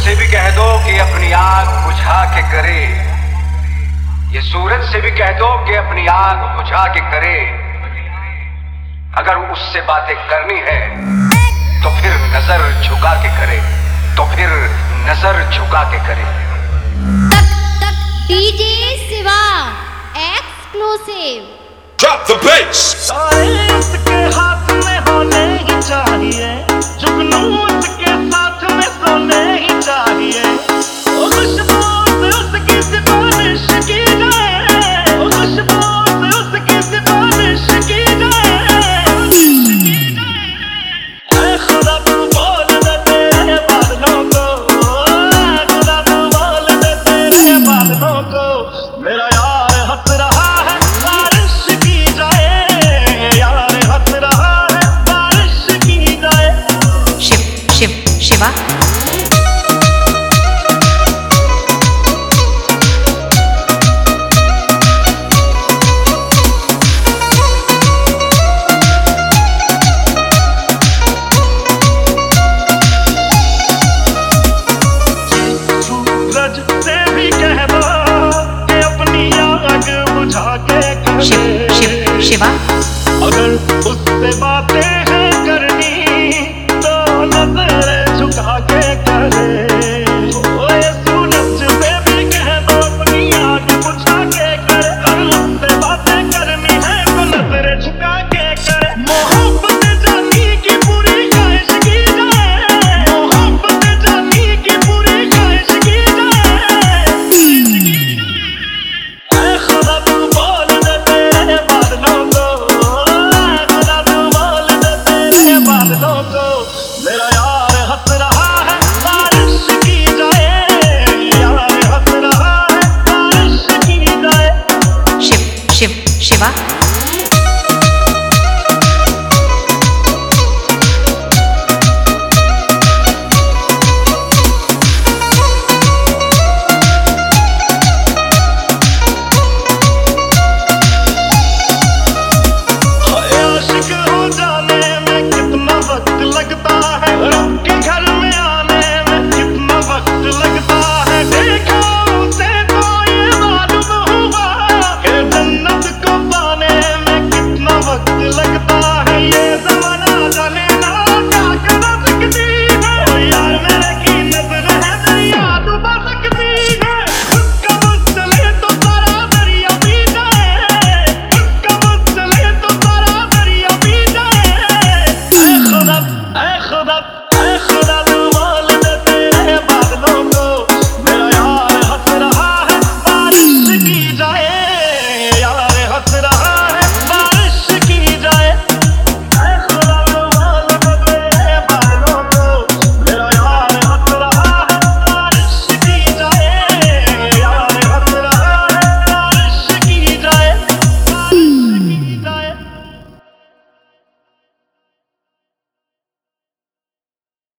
से भी कह दो कि अपनी आग बुझा के करे, ये सूरज से भी कह दो कि अपनी आग बुझा के करे। अगर उससे बातें करनी है तो फिर नजर झुका के करे, तो फिर नजर झुका के करे। DJ Shiva exclusive. Drop the bass. इसके हाथ में होने ही चाहिए, जुगनू उसके साथ में सोने ही चाहिए। खुशबू उसकी सिफारिश की जाए, खुशबू उसकी सिफारिश की जाए। ऐ खुदा तू बोल दे तेरे बादलों को, ऐ खुदा तू बोल दे तेरे बादलों को। मेरा यार हंस रहा है बारिश की जाए, यार हंस रहा है बारिश की जाए। शिवा सूरज से भी कह दो कि अपनी आग बुझा के करे। शिवा अगर उससे बातें हैं करनी तो नजर झुका के करे। ओए सूरज से भी कह दो अपनी आग बुझा के करे। अगर उससे बातें करनी है तो नजर झुका के करे। मोहब्बत जानी की पूरी ख्वाहिश की जाए, मोहब्बत जानी की पूरी ख्वाहिश की जाए। ऐ खुदा तू बोल दे तेरे बादलों को, ऐ खुदा तू बोल दे तेरे बादलों को। मेरा यार हंस रहा है बारिश की जाए, यार हंस रहा है बारिश की जाए। शिवा आशिक हो जाने में कितना वक्त लगता है, रब के घर में आने में कितना वक्त लगता है। देखा उसे तो ये मालूम हुआ कि जन्नत को पाने में कितना वक्त लगता है। ये ज़माना जाने ना क्या कर सकती है, ओ यार मेरे की नज़र है दरिया डुबा सकती है। उसका बुझ चले तो सारा दरिया पी जाए, उसका बुझ चले तो सारा दरिया पी जाए। ऐ खुदा ऐ खुदा ऐ खुदा